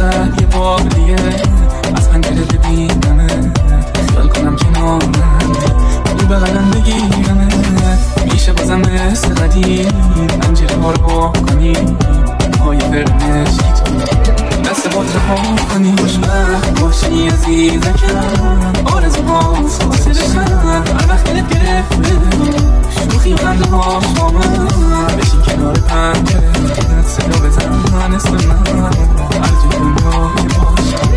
فقط یه بار دیگه از پنجره ببینمت، خیال کنم کنارت، تو بغلم بگیرمت. میشه بازم مثل قدیم پنجره ها رو با کنیم، های فرمشی تو دست باد رها کنیم. خوشبخت باشی عزیزکم، آرزوهات خاطرشم، هر وقت دلت گرفته شوخی و خنده ها شامم. بشین کنار پنجره صدا بزن اسم من، هر جای دنیا که باشم.